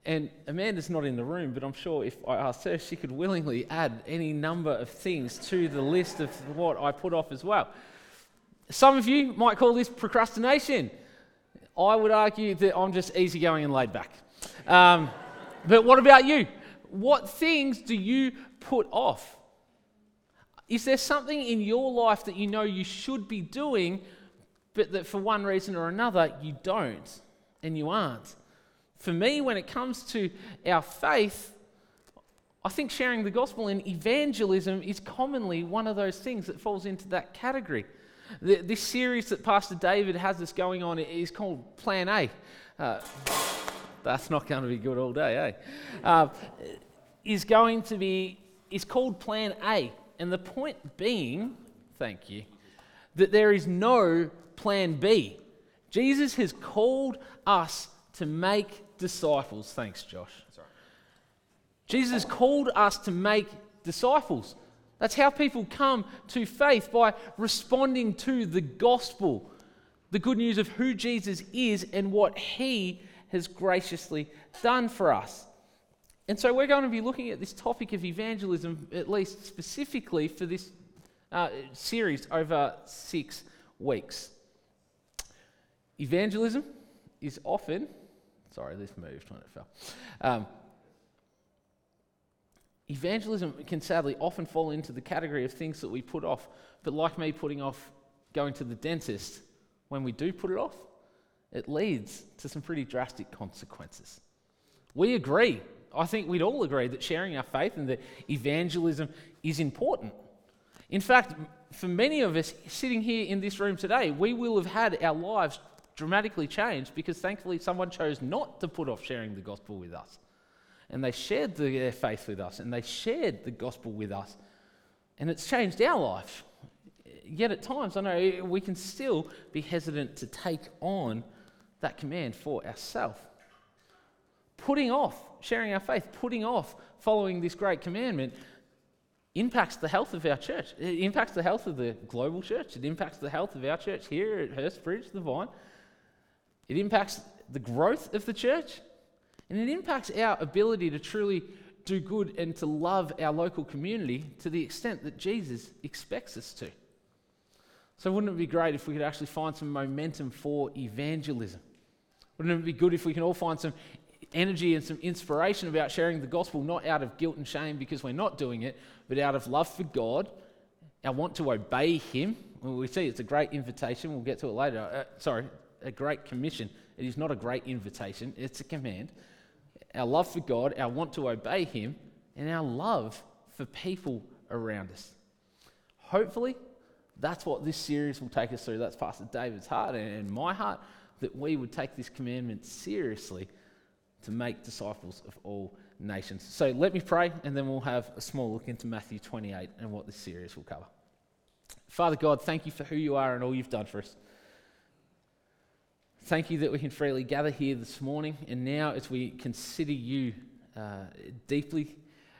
And Amanda's not in the room, but I'm sure if I asked her, she could willingly add any number of things to the list of what I put off as well. Some of you might call this procrastination. I would argue that I'm just easygoing and laid back. But what about you? What things do you put off? Is there something in your life that you know you should be doing, but that for one reason or another you don't and you aren't? For me, when it comes to our faith, I think sharing the gospel and evangelism is commonly one of those things that falls into that category. This series that Pastor David has us going on is called Plan A. That's not going to be good all day, eh? Is called Plan A. And the point being, thank you, that there is no Plan B. Jesus has called us to make disciples. Thanks, Josh. Sorry. Jesus called us to make disciples. That's how people come to faith, by responding to the gospel, the good news of who Jesus is and what he has graciously done for us. And so we're going to be looking at this topic of evangelism, at least specifically for this series over 6 weeks. Evangelism is often... Sorry, this moved when it fell. Evangelism can sadly often fall into the category of things that we put off. But like me putting off going to the dentist, when we do put it off, it leads to some pretty drastic consequences. We agree, I think we'd all agree, that sharing our faith and that evangelism is important. In fact, for many of us sitting here in this room today, we will have had our lives dramatically changed because thankfully someone chose not to put off sharing the gospel with us. And they shared their faith with us, and they shared the gospel with us, and it's changed our life. Yet at times, I know we can still be hesitant to take on that command for ourselves. Putting off sharing our faith, putting off following this great commandment impacts the health of our church. It impacts the health of the global church. It impacts the health of our church here at Hurstbridge, the Vine. It impacts the growth of the church. And it impacts our ability to truly do good and to love our local community to the extent that Jesus expects us to. So wouldn't it be great if we could actually find some momentum for evangelism? Wouldn't it be good if we can all find some energy and some inspiration about sharing the gospel, not out of guilt and shame because we're not doing it, but out of love for God, our want to obey him. Well, we see it's a great invitation. We'll get to it later. A great commission. It is not a great invitation. It's a command. Our love for God, our want to obey him, and our love for people around us. Hopefully, that's what this series will take us through. That's Pastor David's heart and my heart, that we would take this commandment seriously to make disciples of all nations. So let me pray, and then we'll have a small look into Matthew 28 and what this series will cover. Father God, thank you for who you are and all you've done for us. Thank you that we can freely gather here this morning, and now as we consider you deeply,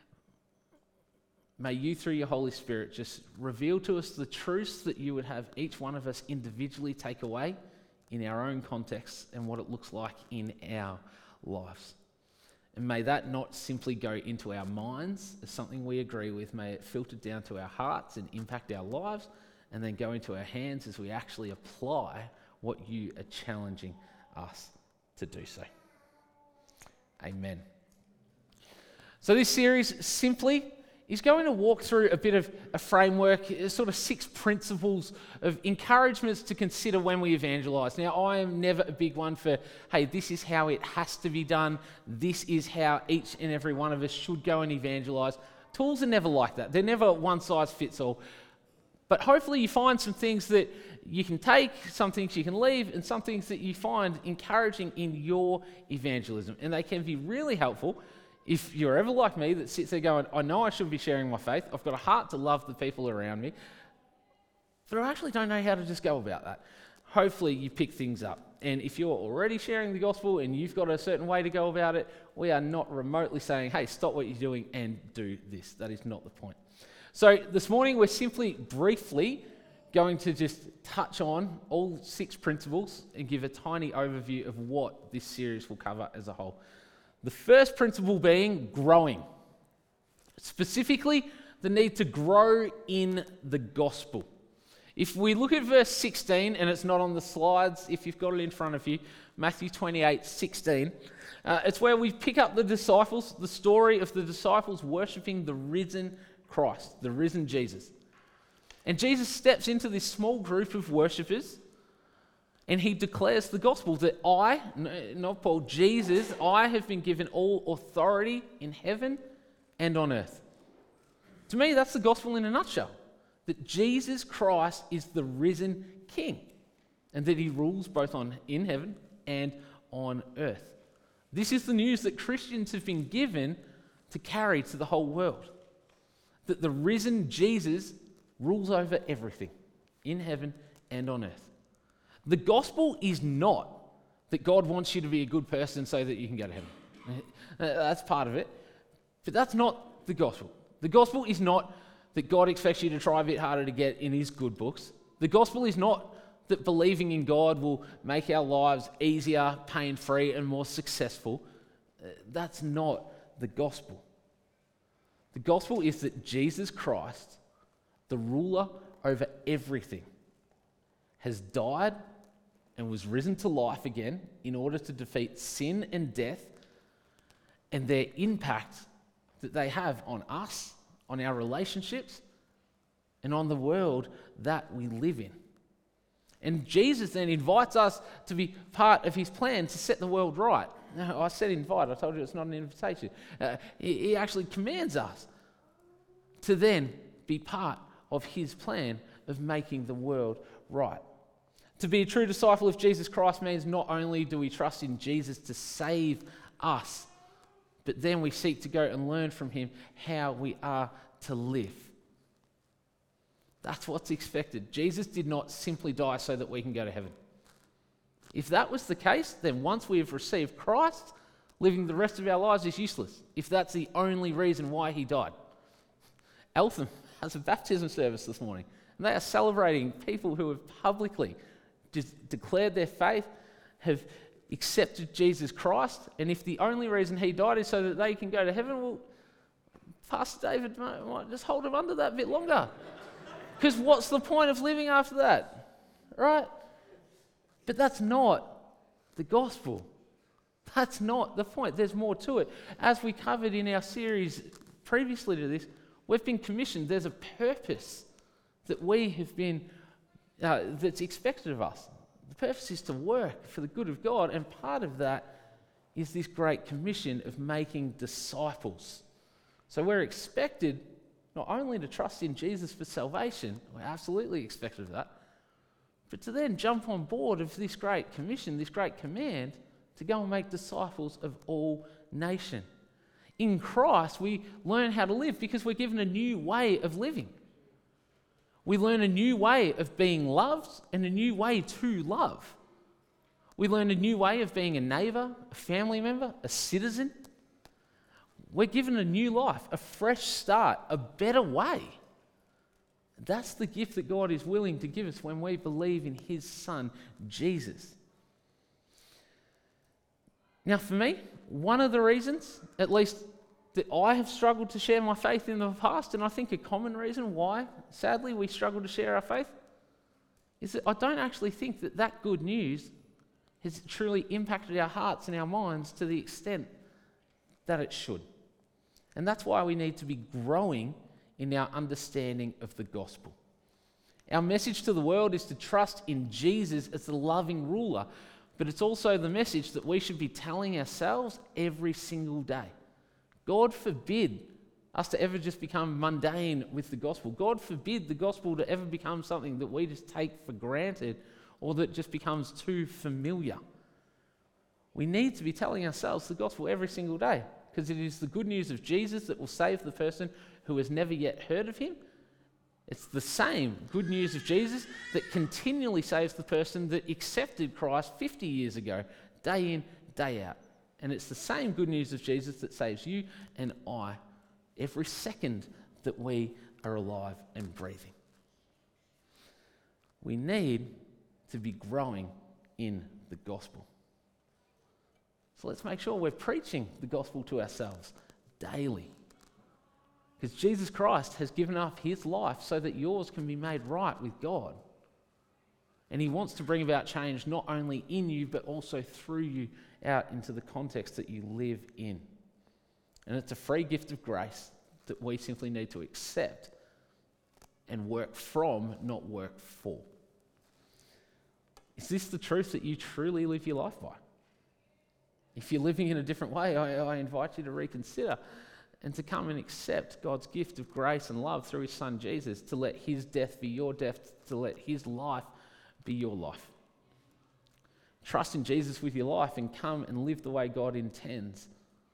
may you through your Holy Spirit just reveal to us the truths that you would have each one of us individually take away in our own context and what it looks like in our lives. And may that not simply go into our minds as something we agree with, may it filter down to our hearts and impact our lives, and then go into our hands as we actually apply what you are challenging us to do so. Amen. So this series simply is going to walk through a bit of a framework, sort of 6 principles of encouragements to consider when we evangelize. Now, I am never a big one for, hey, this is how it has to be done. This is how each and every one of us should go and evangelize. Tools are never like that. They're never one size fits all. But hopefully you find some things that you can take, some things you can leave, and some things that you find encouraging in your evangelism. And they can be really helpful if you're ever like me that sits there going, I know I should be sharing my faith. I've got a heart to love the people around me, but I actually don't know how to just go about that. Hopefully you pick things up. And if you're already sharing the gospel and you've got a certain way to go about it, we are not remotely saying, hey, stop what you're doing and do this. That is not the point. So this morning we're simply briefly going to just touch on all 6 principles and give a tiny overview of what this series will cover as a whole. The first principle being growing. Specifically, the need to grow in the gospel. If we look at verse 16, and it's not on the slides, if you've got it in front of you, Matthew 28:16, it's where we pick up the disciples, the story of the disciples worshipping the risen Christ, the risen Jesus. And Jesus steps into this small group of worshippers, and he declares the gospel that not Paul, Jesus, I have been given all authority in heaven and on earth. To me, that's the gospel in a nutshell. That Jesus Christ is the risen King, and that he rules both in heaven and on earth. This is the news that Christians have been given to carry to the whole world. That the risen Jesus rules over everything in heaven and on earth. The gospel is not that God wants you to be a good person so that you can go to heaven. That's part of it. But that's not the gospel. The gospel is not that God expects you to try a bit harder to get in his good books. The gospel is not that believing in God will make our lives easier, pain-free, and more successful. That's not the gospel. The gospel is that Jesus Christ, the ruler over everything, has died and was risen to life again in order to defeat sin and death and their impact that they have on us, on our relationships, and on the world that we live in. And Jesus then invites us to be part of his plan to set the world right. Now, I said invite, I told you it's not an invitation. He actually commands us to then be part of his plan of making the world right. To be a true disciple of Jesus Christ means not only do we trust in Jesus to save us, but then we seek to go and learn from him how we are to live. That's what's expected. Jesus did not simply die so that we can go to heaven. If that was the case, then once we have received Christ, living the rest of our lives is useless, if that's the only reason why he died. Eltham has a baptism service this morning, and they are celebrating people who have publicly just declared their faith, have accepted Jesus Christ, and if the only reason he died is so that they can go to heaven, well, Pastor David might just hold him under that a bit longer. Because what's the point of living after that? Right? But that's not the gospel. That's not the point. There's more to it. As we covered in our series previously to this, we've been commissioned. There's a purpose that we have been, that's expected of us. The purpose is to work for the good of God, and part of that is this great commission of making disciples. So we're expected not only to trust in Jesus for salvation, we're absolutely expected of that, but to then jump on board of this great commission, this great command to go and make disciples of all nations. In Christ, we learn how to live because we're given a new way of living. We learn a new way of being loved and a new way to love. We learn a new way of being a neighbour, a family member, a citizen. We're given a new life, a fresh start, a better way. That's the gift that God is willing to give us when we believe in his Son, Jesus. Now, for me, one of the reasons, at least that I have struggled to share my faith in the past, and I think a common reason why, sadly, we struggle to share our faith, is that I don't actually think that that good news has truly impacted our hearts and our minds to the extent that it should. And that's why we need to be growing in our understanding of the gospel. Our message to the world is to trust in Jesus as the loving ruler, but it's also the message that we should be telling ourselves every single day. God forbid us to ever just become mundane with the gospel. God forbid the gospel to ever become something that we just take for granted or that just becomes too familiar. We need to be telling ourselves the gospel every single day because it is the good news of Jesus that will save the person who has never yet heard of him. It's the same good news of Jesus that continually saves the person that accepted Christ 50 years ago, day in, day out. And it's the same good news of Jesus that saves you and I every second that we are alive and breathing. We need to be growing in the gospel. So let's make sure we're preaching the gospel to ourselves daily. Because Jesus Christ has given up his life so that yours can be made right with God. And he wants to bring about change not only in you, but also through you out into the context that you live in. And it's a free gift of grace that we simply need to accept and work from, not work for. Is this the truth that you truly live your life by? If you're living in a different way, I invite you to reconsider and to come and accept God's gift of grace and love through his son Jesus, to let his death be your death, to let his life be your life. Trust in Jesus with your life and come and live the way God intends,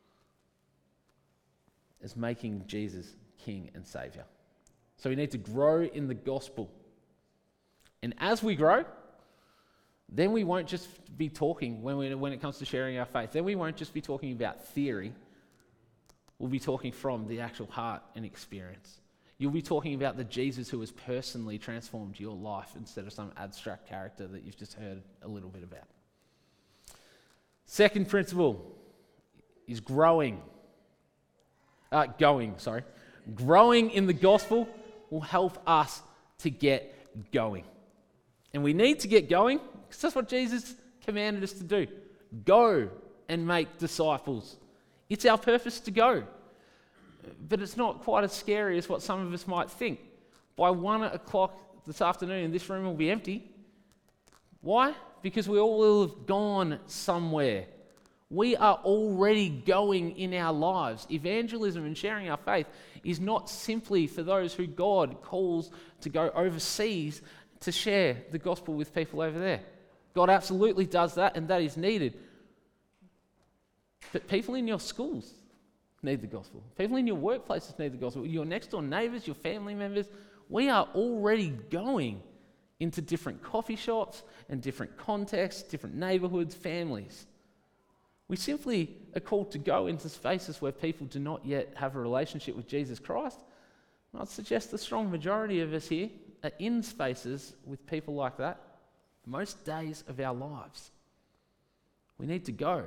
as making Jesus King and Saviour. So we need to grow in the gospel. And as we grow, then we won't just be talking when it comes to sharing our faith. Then we won't just be talking about theory. We'll be talking from the actual heart and experience. You'll be talking about the Jesus who has personally transformed your life instead of some abstract character that you've just heard a little bit about. Second principle is Growing in the gospel will help us to get going. And we need to get going because that's what Jesus commanded us to do. Go and make disciples. It's our purpose to go. But it's not quite as scary as what some of us might think. By 1 o'clock this afternoon, this room will be empty. Why? Because we all will have gone somewhere. We are already going in our lives. Evangelism and sharing our faith is not simply for those who God calls to go overseas to share the gospel with people over there. God absolutely does that, and that is needed. But people in your schools need the gospel. People in your workplaces need the gospel. Your next door neighbours, your family members. We are already going into different coffee shops and different contexts, different neighbourhoods, families. We simply are called to go into spaces where people do not yet have a relationship with Jesus Christ. And I'd suggest the strong majority of us here are in spaces with people like that most days of our lives. We need to go.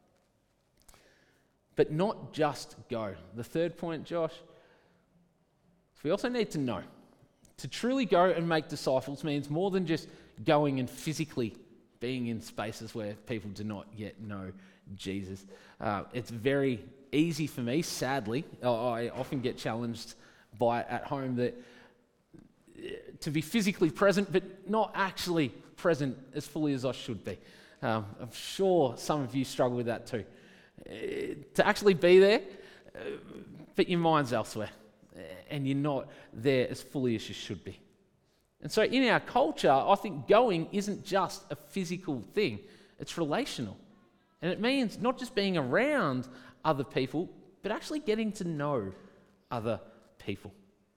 But not just go. The third point, Josh, is we also need to know. To truly go and make disciples means more than just going and physically being in spaces where people do not yet know Jesus. It's very easy for me, sadly. I often get challenged by it at home that to be physically present, but not actually present as fully as I should be. I'm sure some of you struggle with that too. To actually be there, but your mind's elsewhere, and you're not there as fully as you should be. And so in our culture, I think going isn't just a physical thing, it's relational. And it means not just being around other people, but actually getting to know other people.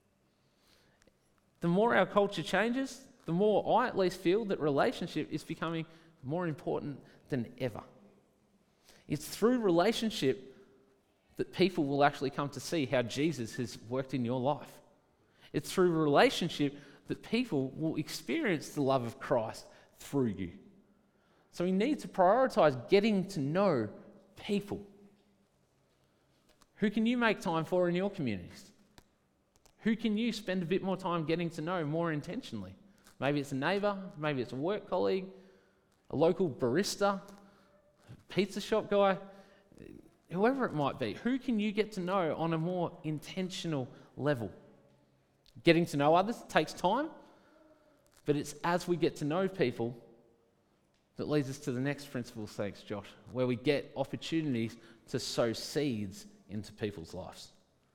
The more our culture changes, the more I at least feel that relationship is becoming more important than ever. It's through relationship that people will actually come to see how Jesus has worked in your life. It's through relationship that people will experience the love of Christ through you. So we need to prioritize getting to know people. Who can you make time for in your communities? Who can you spend a bit more time getting to know more intentionally? Maybe it's a neighbour, maybe it's a work colleague, a local barista, pizza shop guy, whoever it might be. Who can you get to know on a more intentional level? Getting to know others takes time, but it's as we get to know people that leads us to the next principle, thanks Josh, where we get opportunities to sow seeds into people's lives.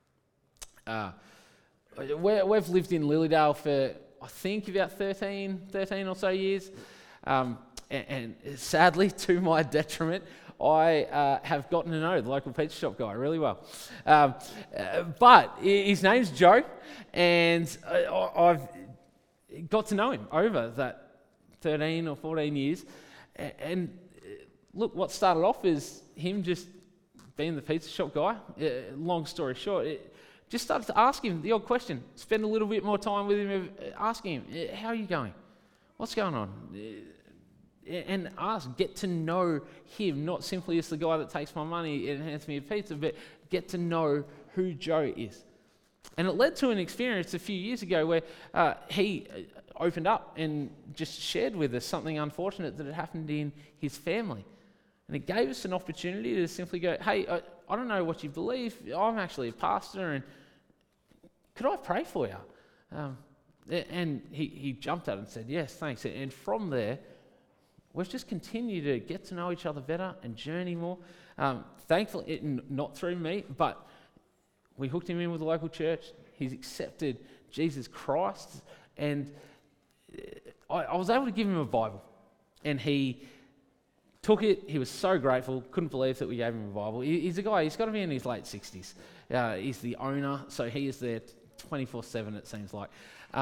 We've lived in Lilydale for, I think, about 13 or so years. And sadly, to my detriment, I have gotten to know the local pizza shop guy really well. But his name's Joe, and I've got to know him over that 13 or 14 years. And look, what started off as him just being the pizza shop guy, long story short, just started to ask him the odd question, spend a little bit more time with him, asking him, how are you going? What's going on? and ask, get to know him, not simply as the guy that takes my money and hands me a pizza, but get to know who Joe is. And it led to an experience a few years ago where he opened up and just shared with us something unfortunate that had happened in his family. And it gave us an opportunity to simply go, hey, I don't know what you believe. I'm actually a pastor, and could I pray for you? And he jumped at it and said, yes, thanks. And from there, we've just continued to get to know each other better and journey more. Thankfully, not through me, but we hooked him in with the local church. He's accepted Jesus Christ, and I was able to give him a Bible, and he took it. He was so grateful, couldn't believe that we gave him a Bible. He's a guy, he's got to be in his late 60s. He's the owner, so he is there 24/7, it seems like.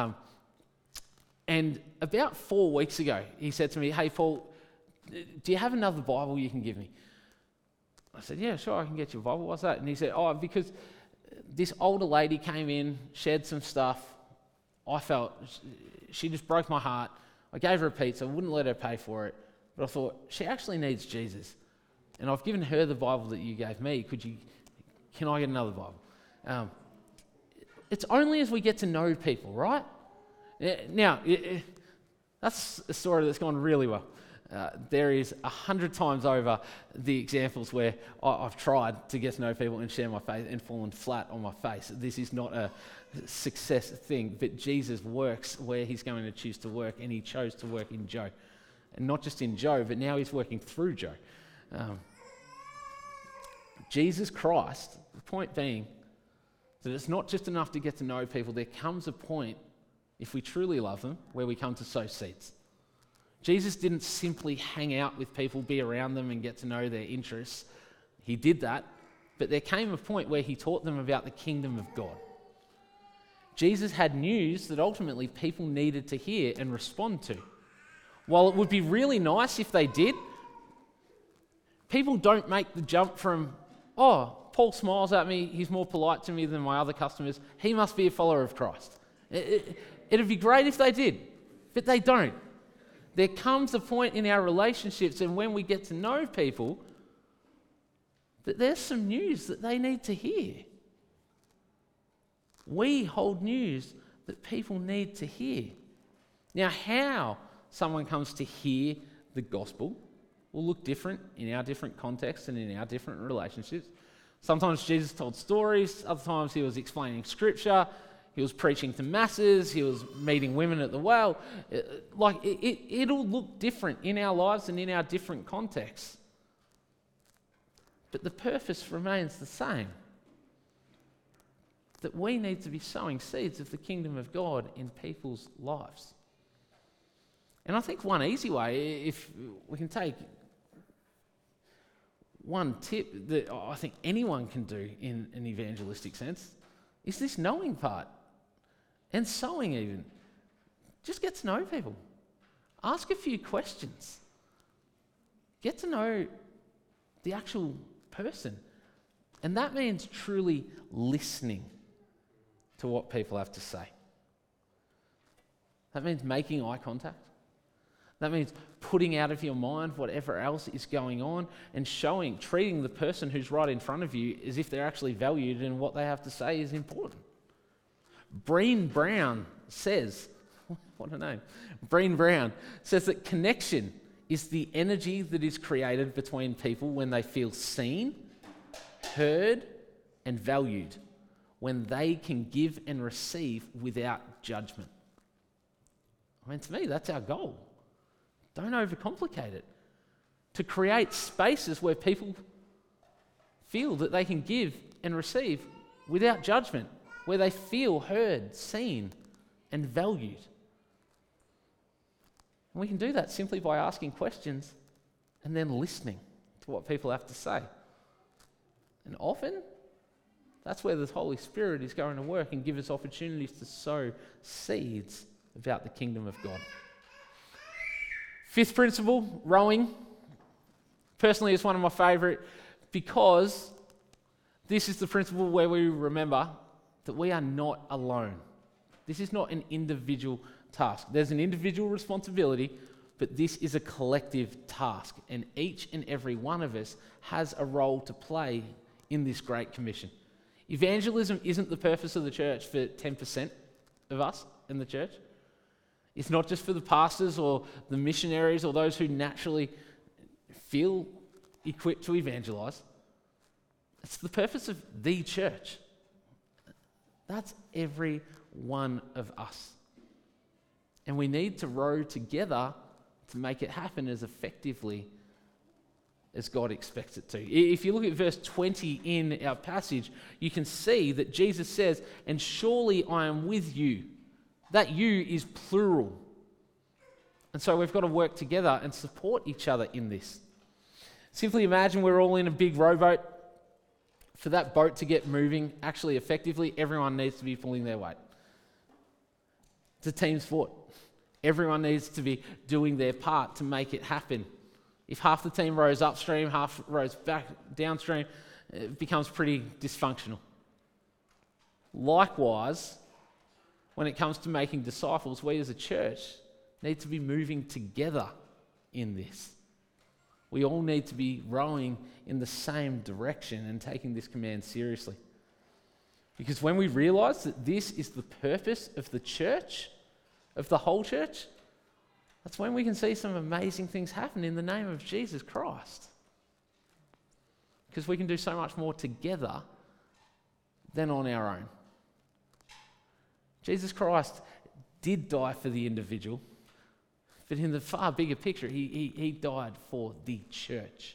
And about 4 weeks ago, he said to me, hey, Paul, do you have another Bible you can give me? I said, yeah, sure, I can get you a Bible. What's that? And he said, oh, because this older lady came in, shared some stuff. I felt she just broke my heart. I gave her a pizza, wouldn't let her pay for it. But I thought, she actually needs Jesus. And I've given her the Bible that you gave me. Can I get another Bible? It's only as we get to know people, right? Now, that's a story that's gone really well. There is 100 times over the examples where I've tried to get to know people and share my faith and fallen flat on my face. This is not a success thing, but Jesus works where he's going to choose to work, and he chose to work in Joe. And not just in Joe, but now he's working through Joe. Jesus Christ, the point being that it's not just enough to get to know people. There comes a point, if we truly love them, where we come to sow seeds. Jesus didn't simply hang out with people, be around them and get to know their interests. He did that, but there came a point where he taught them about the kingdom of God. Jesus had news that ultimately people needed to hear and respond to. While it would be really nice if they did, people don't make the jump from, oh, Paul smiles at me, he's more polite to me than my other customers, he must be a follower of Christ. It'd be great if they did, but they don't. There comes a point in our relationships and when we get to know people that there's some news that they need to hear. We hold news that people need to hear. Now, how someone comes to hear the gospel will look different in our different contexts and in our different relationships. Sometimes Jesus told stories, other times he was explaining scripture, he was preaching to masses, he was meeting women at the well. It'll look different in our lives and in our different contexts. But the purpose remains the same. That we need to be sowing seeds of the kingdom of God in people's lives. And I think one easy way, if we can take one tip that I think anyone can do in an evangelistic sense, is this knowing part. And sowing even. Just get to know people. Ask a few questions. Get to know the actual person. And that means truly listening to what people have to say. That means making eye contact. That means putting out of your mind whatever else is going on and treating the person who's right in front of you as if they're actually valued and what they have to say is important. Breen Brown says, what a name, Breen Brown says that connection is the energy that is created between people when they feel seen, heard, and valued, when they can give and receive without judgment. I mean, to me, that's our goal. Don't overcomplicate it. To create spaces where people feel that they can give and receive without judgment, where they feel heard, seen, and valued. And we can do that simply by asking questions and then listening to what people have to say. And often, that's where the Holy Spirit is going to work and give us opportunities to sow seeds about the kingdom of God. Fifth principle, rowing. Personally, it's one of my favourite because this is the principle where we remember that we are not alone. This is not an individual task. There's an individual responsibility, but this is a collective task, and each and every one of us has a role to play in this Great Commission. Evangelism isn't the purpose of the church for 10% of us in the church. It's not just for the pastors or the missionaries or those who naturally feel equipped to evangelize. It's the purpose of the church. That's every one of us. And we need to row together to make it happen as effectively as God expects it to. If you look at verse 20 in our passage, you can see that Jesus says, "And surely I am with you." That "you" is plural. And so we've got to work together and support each other in this. Simply imagine we're all in a big rowboat. For that boat to get moving actually effectively, everyone needs to be pulling their weight. It's a team sport. Everyone needs to be doing their part to make it happen. If half the team rows upstream, half rows back downstream, it becomes pretty dysfunctional. Likewise, when it comes to making disciples, we as a church need to be moving together in this. We all need to be rowing in the same direction and taking this command seriously. Because when we realize that this is the purpose of the church, of the whole church, that's when we can see some amazing things happen in the name of Jesus Christ. Because we can do so much more together than on our own. Jesus Christ did die for the individual, but in the far bigger picture, he died for the church.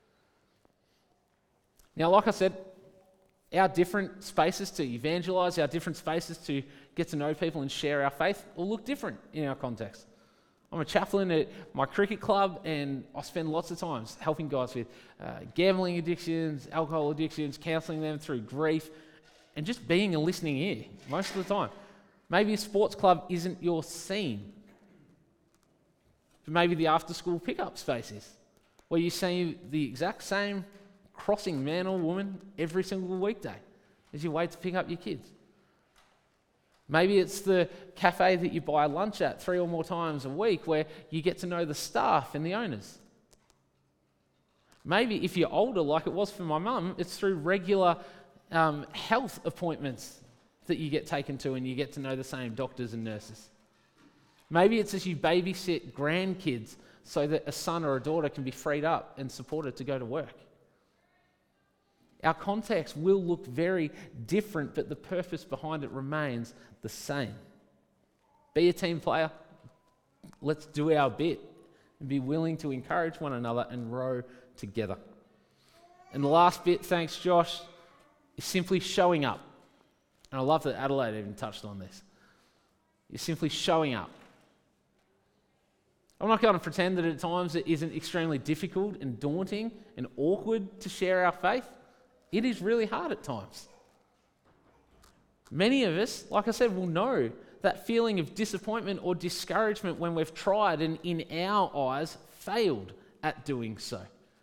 Now, like I said, our different spaces to evangelize, our different spaces to get to know people and share our faith will look different in our context. I'm a chaplain at my cricket club, and I spend lots of times helping guys with gambling addictions, alcohol addictions, counselling them through grief, and just being a listening ear most of the time. Maybe a sports club isn't your scene. But maybe the after-school pickup space is, where you see the exact same crossing man or woman every single weekday as you wait to pick up your kids. Maybe it's the cafe that you buy lunch at 3 or more times a week, where you get to know the staff and the owners. Maybe if you're older, like it was for my mum, it's through regular health appointments that you get taken to, and you get to know the same doctors and nurses. Maybe it's as you babysit grandkids so that a son or a daughter can be freed up and supported to go to work. Our context will look very different, but the purpose behind it remains the same. Be a team player. Let's do our bit and be willing to encourage one another and row together. And the last bit, thanks Josh, is simply showing up. And I love that Adelaide even touched on this. You're simply showing up. I'm not going to pretend that at times it isn't extremely difficult and daunting and awkward to share our faith. It is really hard at times. Many of us, like I said, will know that feeling of disappointment or discouragement when we've tried and in our eyes failed at doing so.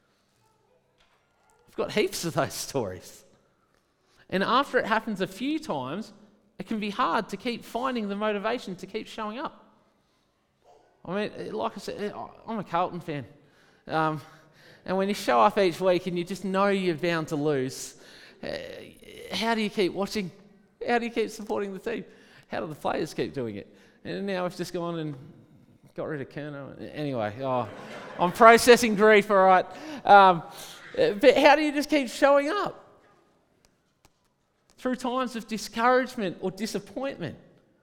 I've got heaps of those stories. And after it happens a few times, it can be hard to keep finding the motivation to keep showing up. I mean, like I said, I'm a Carlton fan. And when you show up each week and you just know you're bound to lose, how do you keep watching? How do you keep supporting the team? How do the players keep doing it? And now we've just gone and got rid of Kerner. Anyway, I'm processing grief, all right. But how do you just keep showing up? Through times of discouragement or disappointment.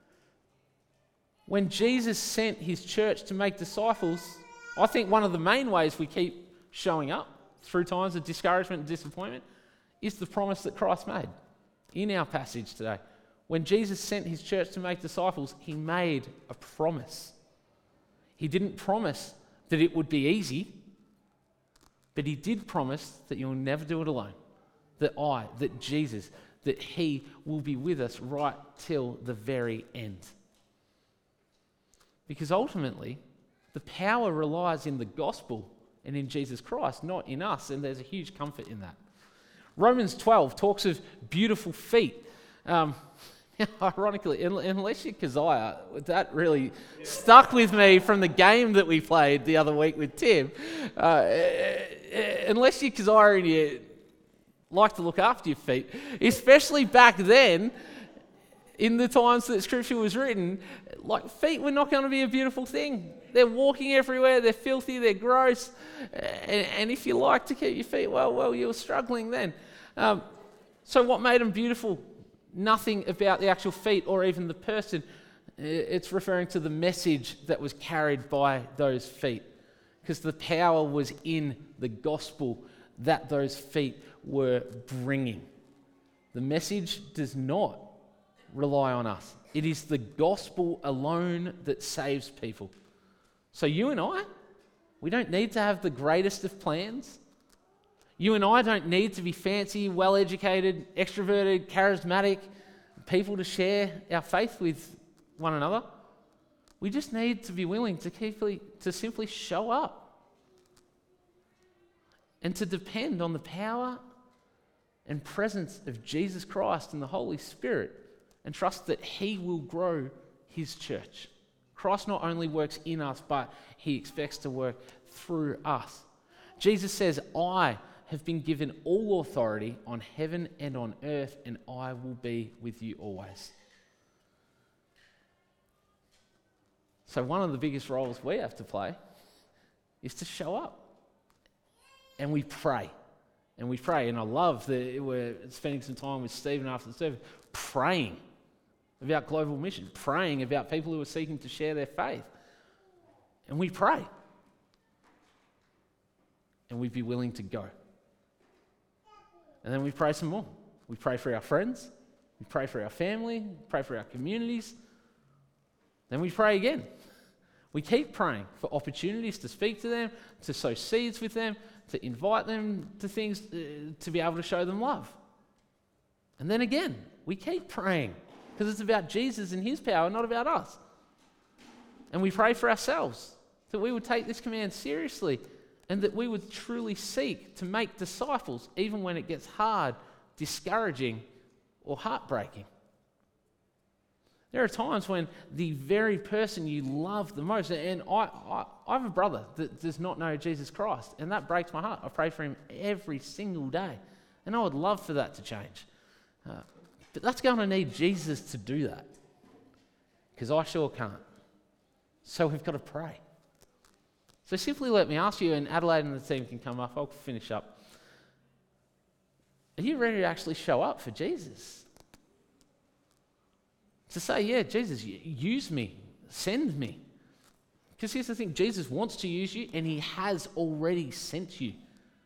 When Jesus sent his church to make disciples, I think one of the main ways we keep showing up through times of discouragement and disappointment is the promise that Christ made in our passage today. When Jesus sent his church to make disciples, he made a promise. He didn't promise that it would be easy, but he did promise that you'll never do it alone. That Jesus, that he will be with us right till the very end. Because ultimately, the power relies in the gospel and in Jesus Christ, not in us, and there's a huge comfort in that. Romans 12 talks of beautiful feet. How Ironically, unless you're Keziah, that really stuck with me from the game that we played the other week with Tim. Unless you're Keziah and you like to look after your feet, especially back then, in the times that Scripture was written, like feet were not going to be a beautiful thing. They're walking everywhere, they're filthy, they're gross, and if you like to keep your feet well, you were struggling then. So what made them beautiful? Nothing about the actual feet or even the person. It's referring to the message that was carried by those feet, because the power was in the gospel that those feet were bringing. The message does not rely on us. It is the gospel alone that saves people. So you and I, we don't need to have the greatest of plans. You and I don't need to be fancy, well-educated, extroverted, charismatic people to share our faith with one another. We just need to be willing to simply show up and to depend on the power and presence of Jesus Christ and the Holy Spirit, and trust that He will grow His church. Christ not only works in us, but He expects to work through us. Jesus says, I have been given all authority on heaven and on earth, and I will be with you always. So one of the biggest roles we have to play is to show up. And we pray. And we pray. And I love that we're spending some time with Stephen after the service, praying about global mission, praying about people who are seeking to share their faith. And we pray. And we'd be willing to go. And then we pray some more. We pray for our friends. We pray for our family. We pray for our communities. Then we pray again. We keep praying for opportunities to speak to them, to sow seeds with them, to invite them to things, to be able to show them love. And then again, we keep praying, because it's about Jesus and His power, not about us. And we pray for ourselves, that we would take this command seriously, and that we would truly seek to make disciples, even when it gets hard, discouraging, or heartbreaking. There are times when the very person you love the most, and I have a brother that does not know Jesus Christ, and that breaks my heart. I pray for him every single day, and I would love for that to change. But that's going to need Jesus to do that, because I sure can't. So we've got to pray. So simply let me ask you, and Adelaide and the team can come up, I'll finish up. Are you ready to actually show up for Jesus? To say, yeah, Jesus, use me, send me. Because here's the thing, Jesus wants to use you, and He has already sent you.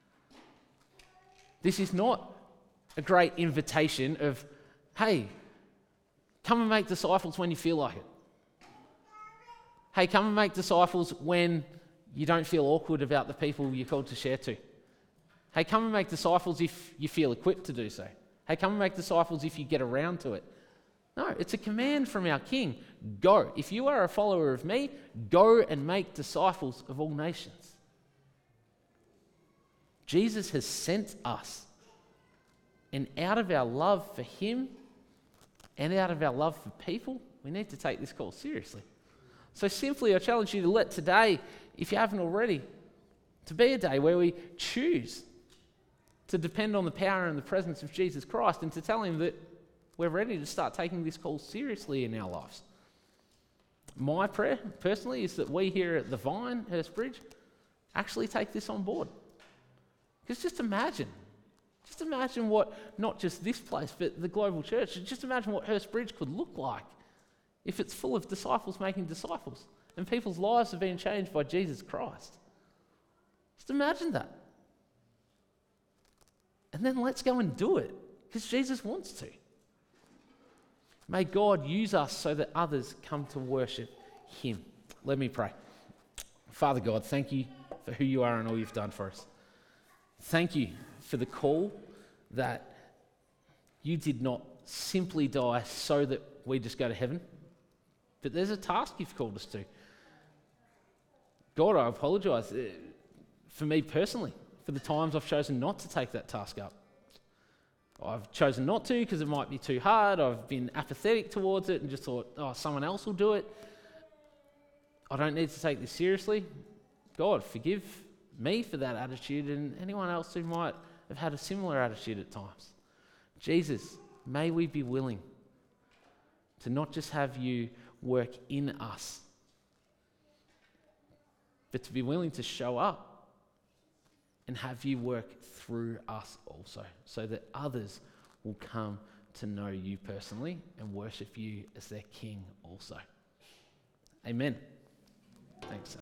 This is not a great invitation of, hey, come and make disciples when you feel like it. Hey, come and make disciples when you don't feel awkward about the people you're called to share to. Hey, come and make disciples if you feel equipped to do so. Hey, come and make disciples if you get around to it. No, it's a command from our King. Go. If you are a follower of me, go and make disciples of all nations. Jesus has sent us. And out of our love for Him and out of our love for people, we need to take this call seriously. So simply, I challenge you to let today, if you haven't already, to be a day where we choose to depend on the power and the presence of Jesus Christ, and to tell Him that we're ready to start taking this call seriously in our lives. My prayer, personally, is that we here at The Vine, Hurstbridge, actually take this on board. Because just imagine what, not just this place, but the global church, just imagine what Hurstbridge could look like if it's full of disciples making disciples, and people's lives have been changed by Jesus Christ. Just imagine that. And then let's go and do it, because Jesus wants to. May God use us so that others come to worship Him. Let me pray. Father God, thank You for who You are and all You've done for us. Thank You for the call that You did not simply die so that we just go to heaven, but there's a task You've called us to. God, I apologise for me personally, for the times I've chosen not to take that task up. I've chosen not to because it might be too hard. I've been apathetic towards it and just thought, oh, someone else will do it. I don't need to take this seriously. God, forgive me for that attitude and anyone else who might have had a similar attitude at times. Jesus, may we be willing to not just have you work in us, but to be willing to show up and have you work through us also, so that others will come to know you personally and worship you as their King also. Amen. Thanks.